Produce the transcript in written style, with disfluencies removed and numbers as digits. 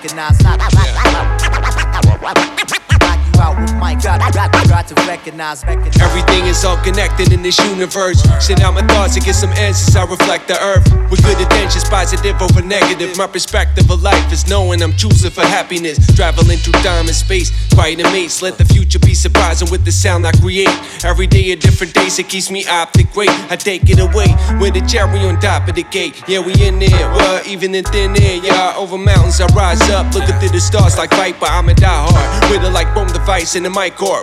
recognize. Knock you out with Mike. Got to recognize. Everything is all connected in this universe. Send out my thoughts to get some answers. I reflect the earth with good intentions, positive over negative. My perspective of life is knowing I'm choosing for happiness. Traveling through time and space, quiet and maze. Let the future be surprising with the sound I create. Every day a different days, it keeps me optic great. I take it away with a cherry on top of the gate. Yeah, we in there, well, even in thin air. Yeah, over mountains I rise up, looking through the stars like Viper. I'm a diehard with it like boom device in the mic cord.